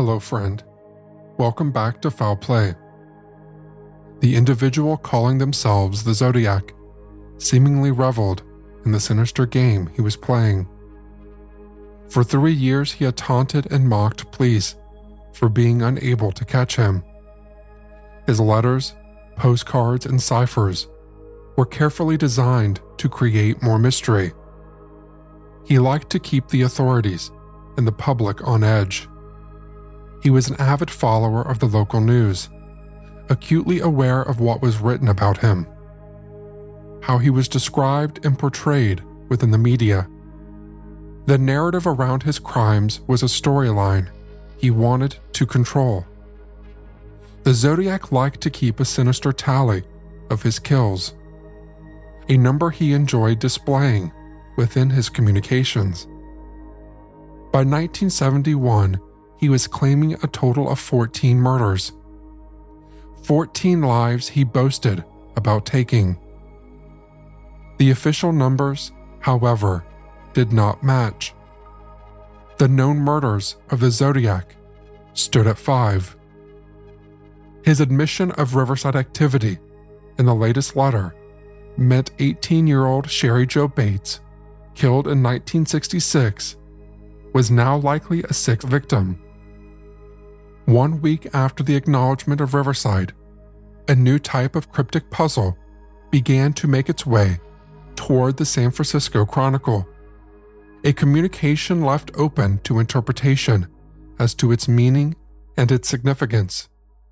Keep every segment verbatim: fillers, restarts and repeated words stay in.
Hello, friend. Welcome back to Foul Play. The individual calling themselves the Zodiac seemingly reveled in the sinister game he was playing. For three years, he had taunted and mocked police for being unable to catch him. His letters, postcards, and ciphers were carefully designed to create more mystery. He liked to keep the authorities and the public on edge. He was an avid follower of the local news, acutely aware of what was written about him, how he was described and portrayed within the media. The narrative around his crimes was a storyline he wanted to control. The Zodiac liked to keep a sinister tally of his kills, a number he enjoyed displaying within his communications. By nineteen seventy-one, he was claiming a total of fourteen murders. fourteen lives he boasted about taking. The official numbers, however, did not match. The known murders of the Zodiac stood at five. His admission of Riverside activity in the latest letter meant eighteen-year-old Sherry Jo Bates, killed in nineteen sixty-six, was now likely a sixth victim. One week after the acknowledgement of Riverside, a new type of cryptic puzzle began to make its way toward the San Francisco Chronicle, a communication left open to interpretation as to its meaning and its significance.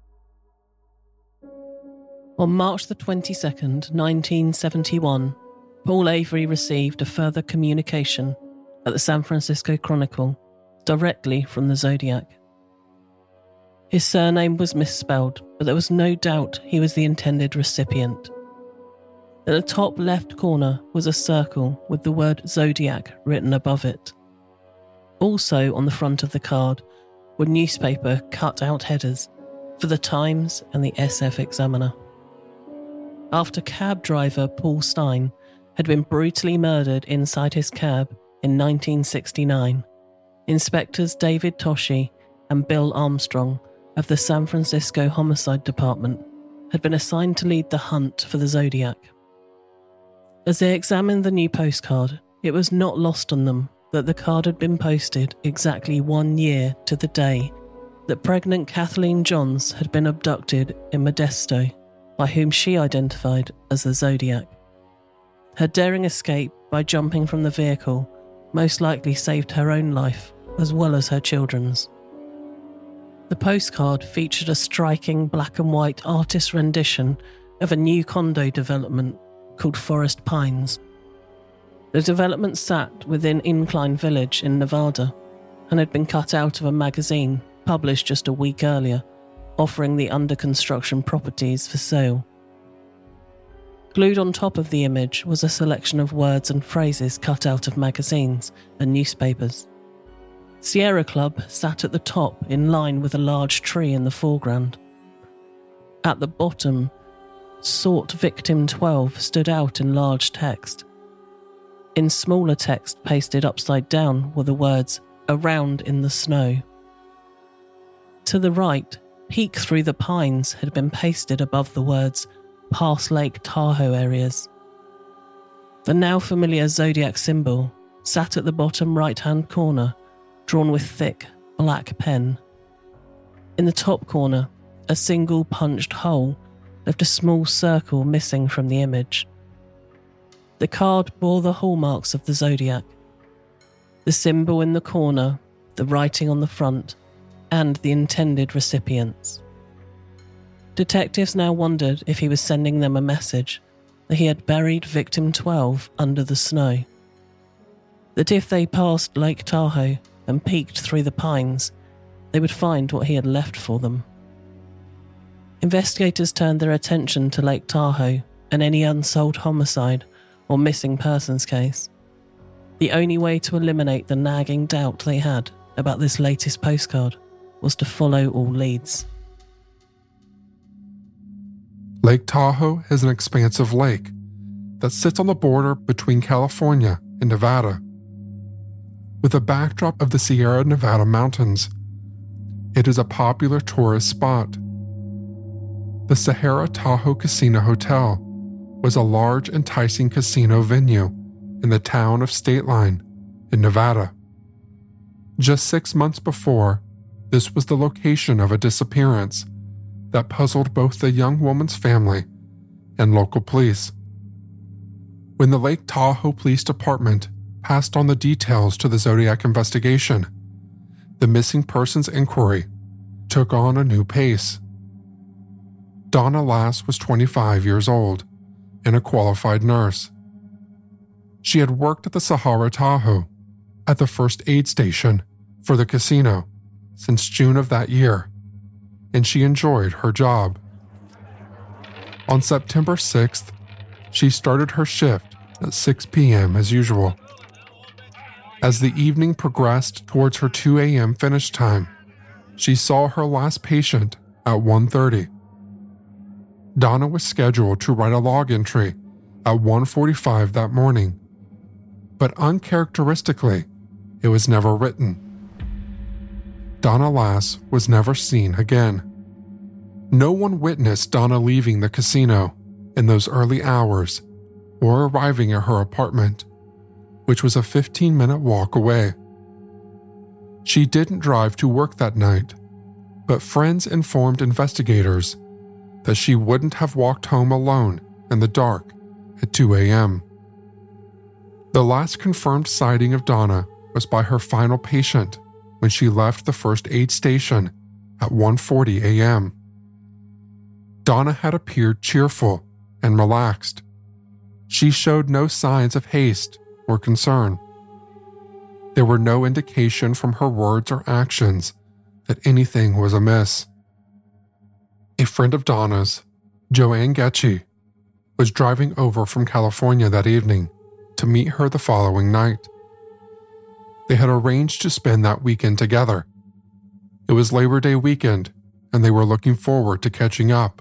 On March the twenty-second, nineteen seventy-one, Paul Avery received a further communication at the San Francisco Chronicle directly from the Zodiac. His surname was misspelled, but there was no doubt he was the intended recipient. At the top left corner was a circle with the word Zodiac written above it. Also on the front of the card were newspaper cut-out headers for the Times and the S F Examiner. After cab driver Paul Stein had been brutally murdered inside his cab in nineteen sixty-nine, Inspectors David Toschi and Bill Armstrong of the San Francisco Homicide Department had been assigned to lead the hunt for the Zodiac. As they examined the new postcard, it was not lost on them that the card had been posted exactly one year to the day that pregnant Kathleen Johns had been abducted in Modesto, by whom she identified as the Zodiac. Her daring escape by jumping from the vehicle most likely saved her own life as well as her children's. The postcard featured a striking black and white artist rendition of a new condo development called Forest Pines. The development sat within Incline Village in Nevada and had been cut out of a magazine published just a week earlier, offering the under-construction properties for sale. Glued on top of the image was a selection of words and phrases cut out of magazines and newspapers. Sierra Club sat at the top in line with a large tree in the foreground. At the bottom, Sought Victim twelve stood out in large text. In smaller text pasted upside down were the words, "Around in the snow." To the right, "Peek through the pines" had been pasted above the words, "Past Lake Tahoe areas." The now familiar Zodiac symbol sat at the bottom right-hand corner, drawn with thick, black pen. In the top corner, a single punched hole left a small circle missing from the image. The card bore the hallmarks of the Zodiac: the symbol in the corner, the writing on the front, and the intended recipients. Detectives now wondered if he was sending them a message that he had buried victim twelve under the snow. That if they passed Lake Tahoe and peeked through the pines, they would find what he had left for them. Investigators turned their attention to Lake Tahoe and any unsolved homicide or missing persons case. The only way to eliminate the nagging doubt they had about this latest postcard was to follow all leads. Lake Tahoe is an expansive lake that sits on the border between California and Nevada. With a backdrop of the Sierra Nevada mountains, It is a popular tourist spot. The Sahara Tahoe Casino Hotel was a large, enticing casino venue in the town of State Line in Nevada. Just six months before, this was the location of a disappearance that puzzled both the young woman's family and local police. When the Lake Tahoe Police Department passed on the details to the Zodiac investigation, the missing persons inquiry took on a new pace. Donna Lass was twenty-five years old and a qualified nurse. She had worked at the Sahara Tahoe at the first aid station for the casino since June of that year, and she enjoyed her job. On September sixth, she started her shift at six p.m. as usual. As the evening progressed towards her two a.m. finish time, she saw her last patient at one thirty. Donna was scheduled to write a log entry at one forty-five that morning, but uncharacteristically, it was never written. Donna Lass was never seen again. No one witnessed Donna leaving the casino in those early hours or arriving at her apartment, which was a fifteen-minute walk away. She didn't drive to work that night, but friends informed investigators that she wouldn't have walked home alone in the dark at two a.m. The last confirmed sighting of Donna was by her final patient when she left the first aid station at one forty a.m. Donna had appeared cheerful and relaxed. She showed no signs of haste or concern. There were no indication from her words or actions that anything was amiss. A friend of Donna's, Joanne Getchie, was driving over from California that evening to meet her the following night. They had arranged to spend that weekend together. It was Labor Day weekend, and they were looking forward to catching up.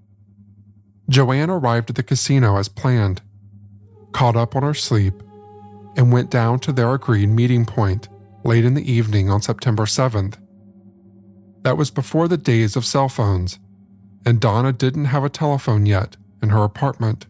Joanne arrived at the casino as planned, caught up on her sleep, and went down to their agreed meeting point late in the evening on September seventh. That was before the days of cell phones, and Donna didn't have a telephone yet in her apartment.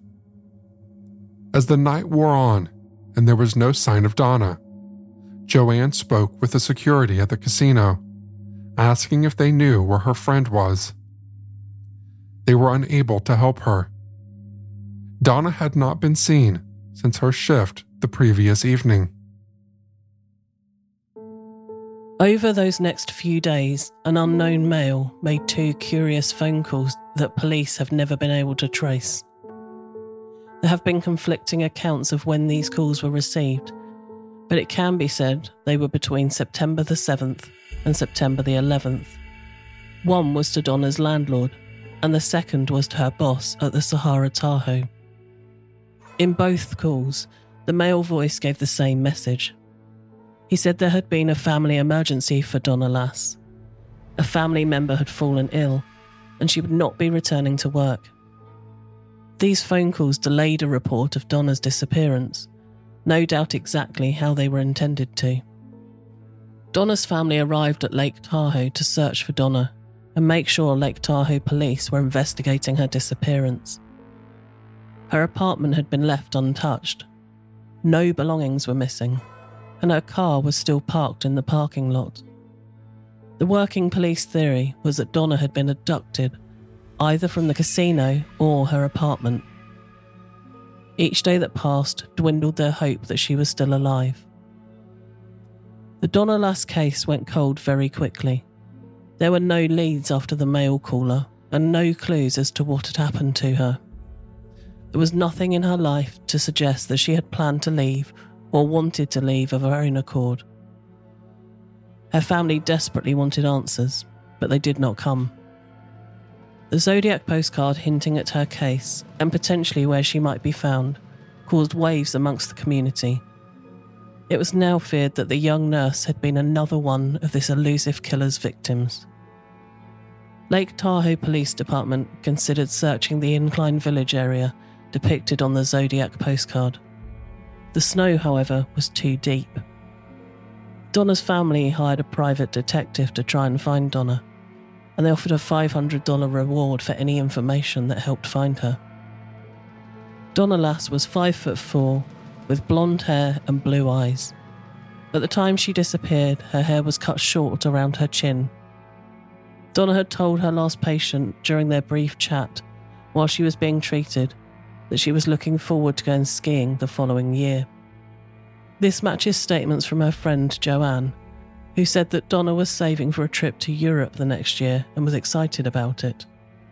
As the night wore on and there was no sign of Donna, Joanne spoke with the security at the casino, asking if they knew where her friend was. They were unable to help her. Donna had not been seen since her shift the previous evening. Over those next few days, an unknown male made two curious phone calls that police have never been able to trace. There have been conflicting accounts of when these calls were received, but it can be said they were between September the seventh and September the eleventh. One was to Donna's landlord, and the second was to her boss at the Sahara Tahoe. In both calls, the male voice gave the same message. He said there had been a family emergency for Donna Lass. A family member had fallen ill, and she would not be returning to work. These phone calls delayed a report of Donna's disappearance, no doubt exactly how they were intended to. Donna's family arrived at Lake Tahoe to search for Donna and make sure Lake Tahoe police were investigating her disappearance. Her apartment had been left untouched. No belongings were missing, and her car was still parked in the parking lot. The working police theory was that Donna had been abducted, either from the casino or her apartment. Each day that passed dwindled their hope that she was still alive. The Donna Lass case went cold very quickly. There were no leads after the mail caller and no clues as to what had happened to her. There was nothing in her life to suggest that she had planned to leave or wanted to leave of her own accord. Her family desperately wanted answers, but they did not come. The Zodiac postcard hinting at her case and potentially where she might be found caused waves amongst the community. It was now feared that the young nurse had been another one of this elusive killer's victims. Lake Tahoe Police Department considered searching the Incline Village area depicted on the Zodiac postcard. The snow, however, was too deep. Donna's family hired a private detective to try and find Donna, and they offered a five hundred dollars reward for any information that helped find her. Donna Lass was five foot four, with blonde hair and blue eyes. At the time she disappeared, her hair was cut short around her chin. Donna had told her last patient during their brief chat, while she was being treated, that she was looking forward to going skiing the following year. This matches statements from her friend Joanne, who said that Donna was saving for a trip to Europe the next year and was excited about it.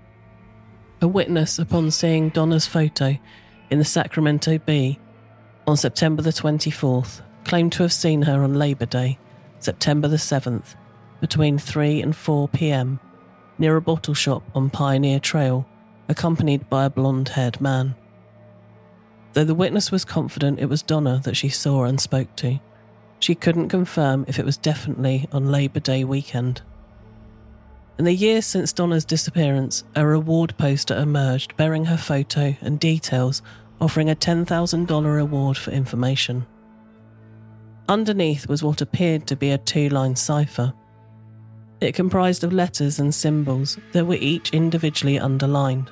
A witness, upon seeing Donna's photo in the Sacramento Bee on September the twenty-fourth, claimed to have seen her on Labor Day, September the seventh, between three and four p.m, near a bottle shop on Pioneer Trail, accompanied by a blonde-haired man. Though the witness was confident it was Donna that she saw and spoke to, she couldn't confirm if it was definitely on Labor Day weekend. In the years since Donna's disappearance, a reward poster emerged bearing her photo and details, offering a ten thousand dollars reward for information. Underneath was what appeared to be a two-line cipher. It comprised of letters and symbols that were each individually underlined.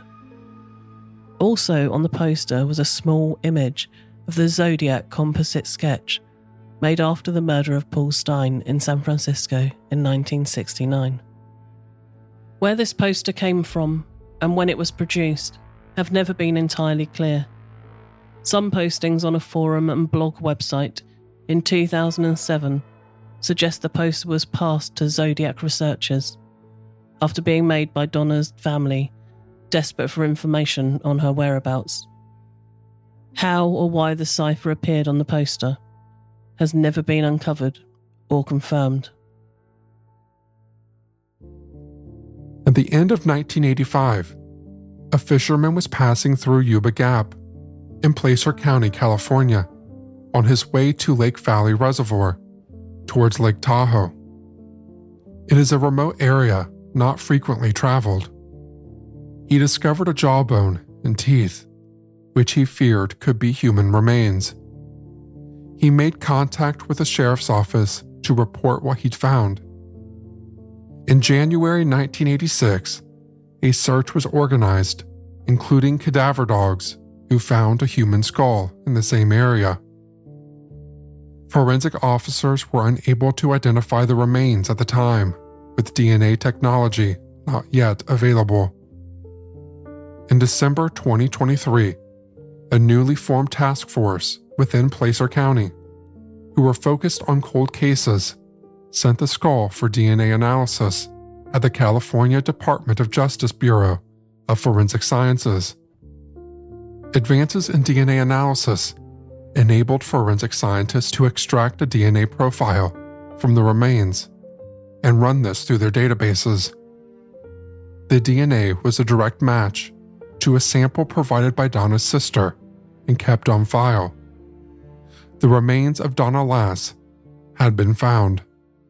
Also on the poster was a small image of the Zodiac composite sketch made after the murder of Paul Stine in San Francisco in nineteen sixty-nine. Where this poster came from and when it was produced have never been entirely clear. Some postings on a forum and blog website in two thousand seven suggest the poster was passed to Zodiac researchers after being made by Donna's family, desperate for information on her whereabouts. How or why the cipher appeared on the poster has never been uncovered or confirmed. At the end of nineteen eighty-five, a fisherman was passing through Yuba Gap in Placer County, California, on his way to Lake Valley Reservoir, towards Lake Tahoe. It is a remote area not frequently traveled. He discovered a jawbone and teeth, which he feared could be human remains. He made contact with the sheriff's office to report what he'd found. In January nineteen eighty-six, a search was organized, including cadaver dogs, who found a human skull in the same area. Forensic officers were unable to identify the remains at the time, with D N A technology not yet available. In December twenty twenty-three, a newly formed task force within Placer County, who were focused on cold cases, sent the skull for D N A analysis at the California Department of Justice Bureau of Forensic Sciences. Advances in D N A analysis enabled forensic scientists to extract a D N A profile from the remains and run this through their databases. The D N A was a direct match to a sample provided by Donna's sister and kept on file. The remains of Donna Lass had been found.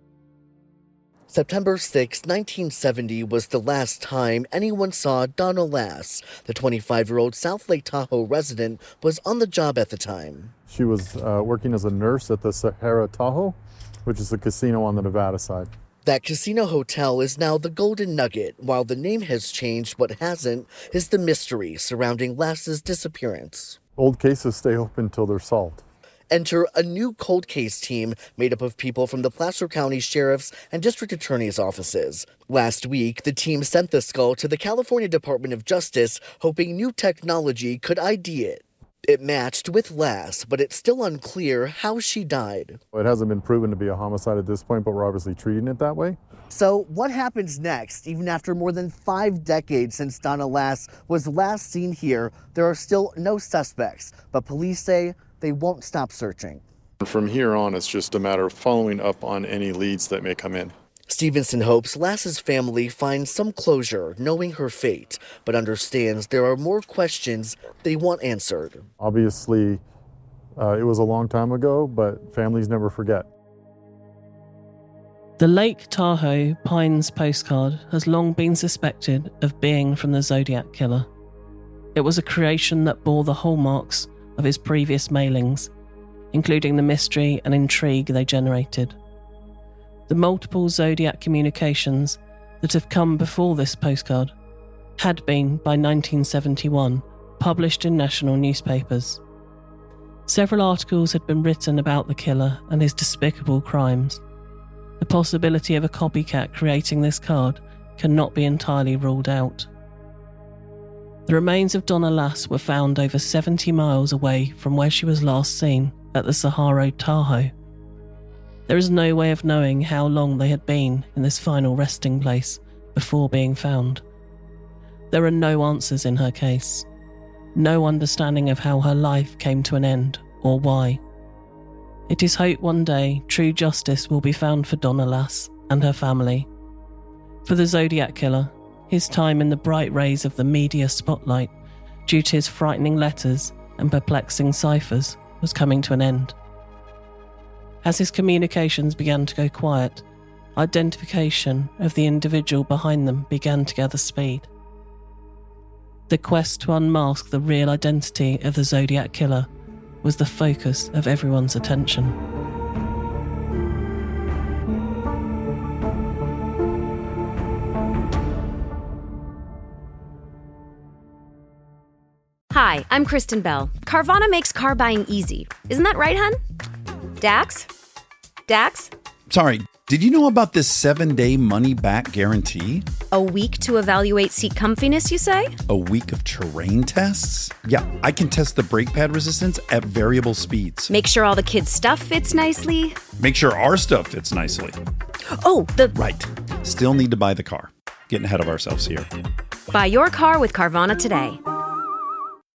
September sixth, nineteen seventy was the last time anyone saw Donna Lass. The twenty-five-year-old South Lake Tahoe resident was on the job at the time. She was uh, working as a nurse at the Sahara Tahoe, which is a casino on the Nevada side. That casino hotel is now the Golden Nugget. While the name has changed, what hasn't is the mystery surrounding Lass's disappearance. Old cases stay open till they're solved. Enter a new cold case team made up of people from the Placer County Sheriff's and District Attorney's offices. Last week, the team sent the skull to the California Department of Justice, hoping new technology could I D it. It matched with Lass, but it's still unclear how she died. It hasn't been proven to be a homicide at this point, but we're obviously treating it that way. So what happens next? Even after more than five decades since Donna Lass was last seen here, there are still no suspects, but police say they won't stop searching. From here on, it's just a matter of following up on any leads that may come in. Stevenson hopes Lass's family finds some closure knowing her fate, but understands there are more questions they want answered. Obviously, uh, it was a long time ago, but families never forget. The Lake Tahoe Pines postcard has long been suspected of being from the Zodiac Killer. It was a creation that bore the hallmarks of his previous mailings, including the mystery and intrigue they generated. The multiple Zodiac communications that have come before this postcard had been, by nineteen seventy-one, published in national newspapers. Several articles had been written about the killer and his despicable crimes. The possibility of a copycat creating this card cannot be entirely ruled out. The remains of Donna Lass were found over seventy miles away from where she was last seen at the Cerrado Tahoe. There is no way of knowing how long they had been in this final resting place before being found. There are no answers in her case, no understanding of how her life came to an end or why. It is hoped one day true justice will be found for Donna Lass and her family. For the Zodiac Killer, his time in the bright rays of the media spotlight, due to his frightening letters and perplexing ciphers, was coming to an end. As his communications began to go quiet, identification of the individual behind them began to gather speed. The quest to unmask the real identity of the Zodiac Killer was the focus of everyone's attention. Hi, I'm Kristen Bell. Carvana makes car buying easy. Isn't that right, hun? Dax? Dax? Sorry, did you know about this seven-day money-back guarantee? A week to evaluate seat comfiness, you say? A week of terrain tests? Yeah, I can test the brake pad resistance at variable speeds. Make sure all the kids' stuff fits nicely. Make sure our stuff fits nicely. Oh, the... Right. Still need to buy the car. Getting ahead of ourselves here. Buy your car with Carvana today.